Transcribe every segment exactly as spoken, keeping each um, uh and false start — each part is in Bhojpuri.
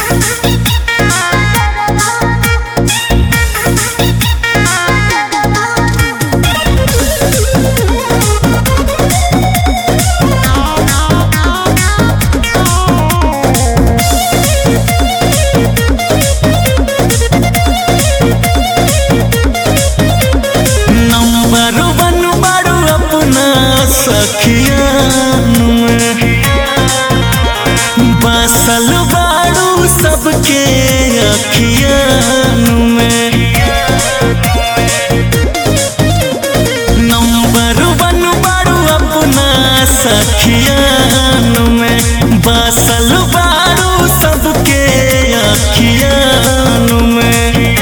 बसल बाड़ू सबके अखियान में, नंबर वन बाड़ू अपना सखियान में। बसल बाड़ू सबके अखियान में,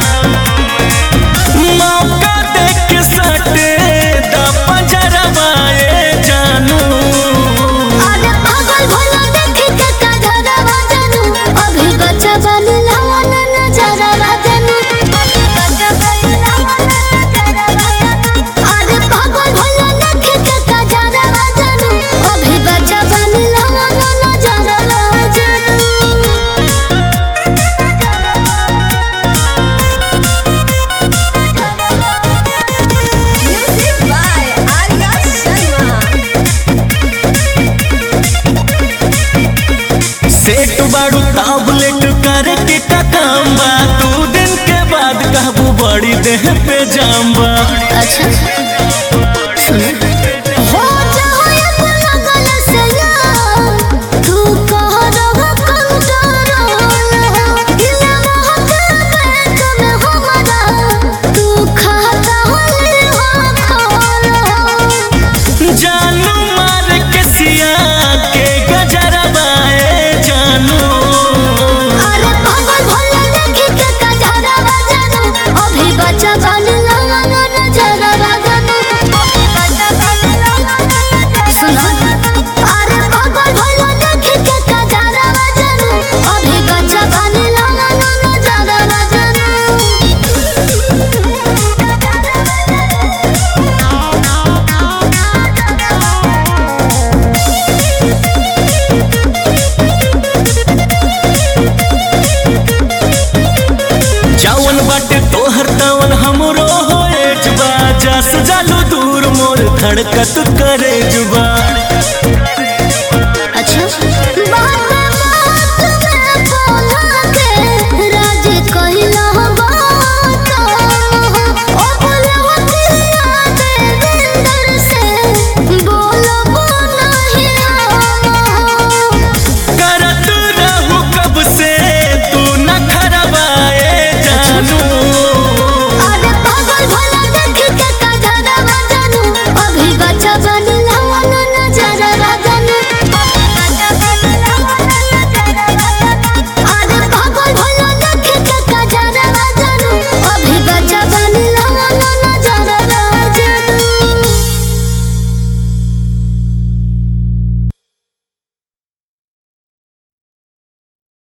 मौका देख के सटे दा पंजरवाए जानू। सेट बाड़ू टैबलेट करे के का काम बा, दो दिन के बाद कहबू बड़ी देह पे जाम बा। अच्छा सुन हो जाओ अपना गल से यार, तू कह रहा कंट्रोल हो दिलवा के बैक में हमारा, तू खाता होले हो खोल हो। जानू मार के सिया के गजरवाए जानू। अरे पागल भोला देख के गजरवा जानू, अभी बच्चा बन लगा नजरवा जानू। सुनो अरे पागल भोला देख के गजरवा जानू, अभी बच्चा बन लगा नजरवा जानू। जवन बाटे तोहर तवन हमरो होए जबा, जस जालू दूर मोर धड़कत करे